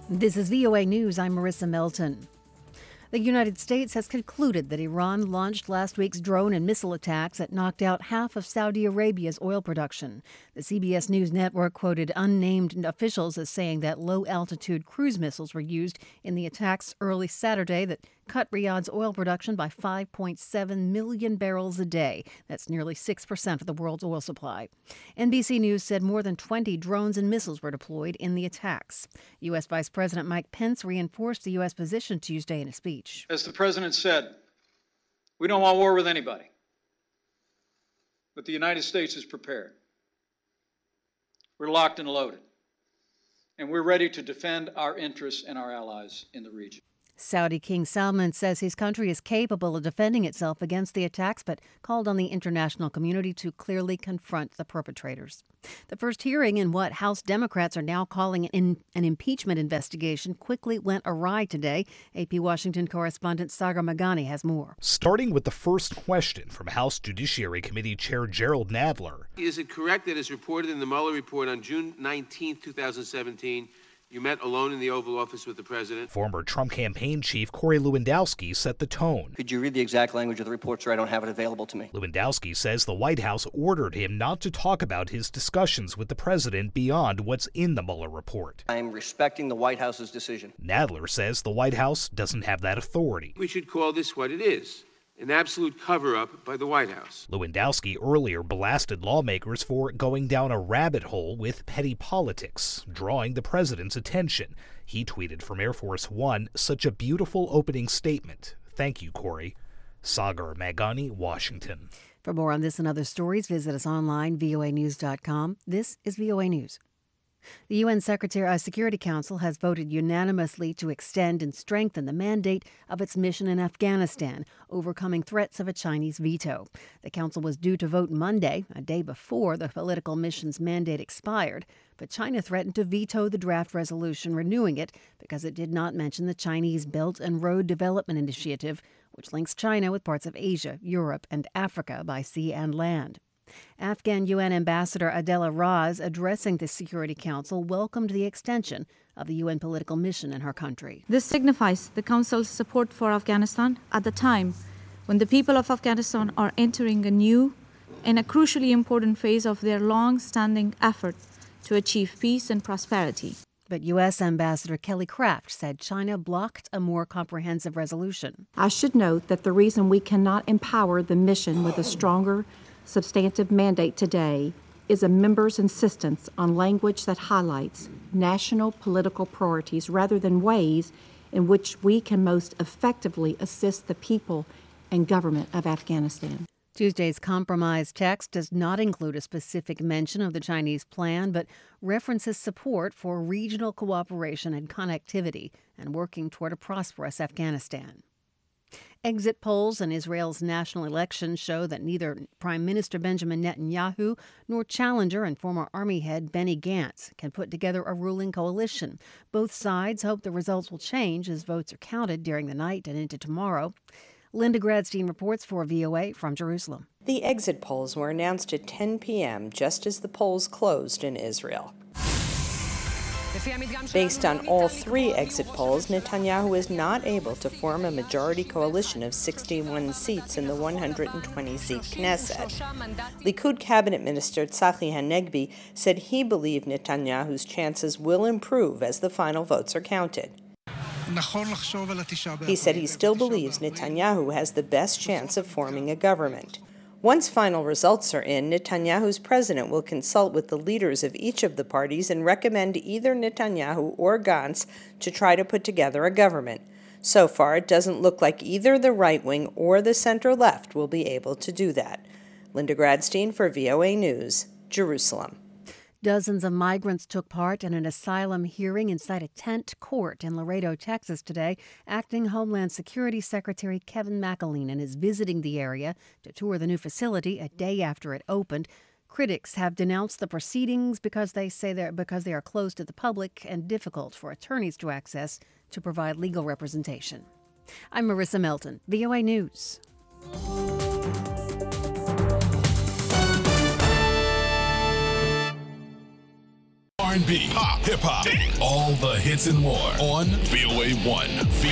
This is VOA News. I'm Marissa Melton. The United States has concluded that Iran launched last week's drone and missile attacks that knocked out half of Saudi Arabia's oil production. The CBS News network quoted unnamed officials as saying that low-altitude cruise missiles were used in the attacks early Saturday that cut Riyadh's oil production by 5.7 million barrels a day. That's nearly 6% of the world's oil supply. NBC News said more than 20 drones and missiles were deployed in the attacks. U.S. Vice President Mike Pence reinforced the U.S. position Tuesday in a speech. As the president said, we don't want war with anybody, but the United States is prepared. We're locked and loaded, and we're ready to defend our interests and our allies in the region. Saudi King Salman says his country is capable of defending itself against the attacks, but called on the international community to clearly confront the perpetrators. The first hearing in what House Democrats are now calling an impeachment investigation quickly went awry today. AP Washington correspondent Sagar Meghani has more. Starting with the first question from House Judiciary Committee Chair Jerrold Nadler. Is it correct that as reported in the Mueller report on June 19, 2017, you met alone in the Oval Office with the president? Former Trump campaign chief Corey Lewandowski set the tone. Could you read the exact language of the report, sir? I don't have it available to me. Lewandowski says the White House ordered him not to talk about his discussions with the president beyond what's in the Mueller report. I am respecting the White House's decision. Nadler says the White House doesn't have that authority. We should call this what it is. An absolute cover-up by the White House. Lewandowski earlier blasted lawmakers for going down a rabbit hole with petty politics, drawing the president's attention. He tweeted from Air Force One, "Such a beautiful opening statement. Thank you, Corey." Sagar Meghani, Washington. For more on this and other stories, visit us online, voanews.com. This is VOA News. The UN Security Council has voted unanimously to extend and strengthen the mandate of its mission in Afghanistan, overcoming threats of a Chinese veto. The council was due to vote Monday, a day before the political mission's mandate expired, but China threatened to veto the draft resolution renewing it because it did not mention the Chinese Belt and Road Development Initiative, which links China with parts of Asia, Europe, and Africa by sea and land. Afghan UN Ambassador Adela Raz, addressing the Security Council, welcomed the extension of the UN political mission in her country. This signifies the Council's support for Afghanistan at the time when the people of Afghanistan are entering a new and a crucially important phase of their long-standing effort to achieve peace and prosperity. But U.S. Ambassador Kelly Craft said China blocked a more comprehensive resolution. I should note that the reason we cannot empower the mission with a stronger substantive mandate today is a member's insistence on language that highlights national political priorities rather than ways in which we can most effectively assist the people and government of Afghanistan. Tuesday's compromise text does not include a specific mention of the Chinese plan, but references support for regional cooperation and connectivity and working toward a prosperous Afghanistan. Exit polls in Israel's national election show that neither Prime Minister Benjamin Netanyahu nor challenger and former Army head Benny Gantz can put together a ruling coalition. Both sides hope the results will change as votes are counted during the night and into tomorrow. Linda Gradstein reports for VOA from Jerusalem. The exit polls were announced at 10 p.m. just as the polls closed in Israel. Based on all three exit polls, Netanyahu is not able to form a majority coalition of 61 seats in the 120-seat Knesset. Likud cabinet minister Tzachi Hanegbi said he believed Netanyahu's chances will improve as the final votes are counted. He said he still believes Netanyahu has the best chance of forming a government. Once final results are in, Netanyahu's president will consult with the leaders of each of the parties and recommend either Netanyahu or Gantz to try to put together a government. So far, it doesn't look like either the right wing or the center-left will be able to do that. Linda Gradstein for VOA News, Jerusalem. Dozens of migrants took part in an asylum hearing inside a tent court in Laredo, Texas today. Acting Homeland Security Secretary Kevin McAleenan is visiting the area to tour the new facility a day after it opened. Critics have denounced the proceedings because they are closed to the public and difficult for attorneys to access to provide legal representation. I'm Marissa Melton, VOA News. R&B, pop, hip hop, all the hits and more on VOA1.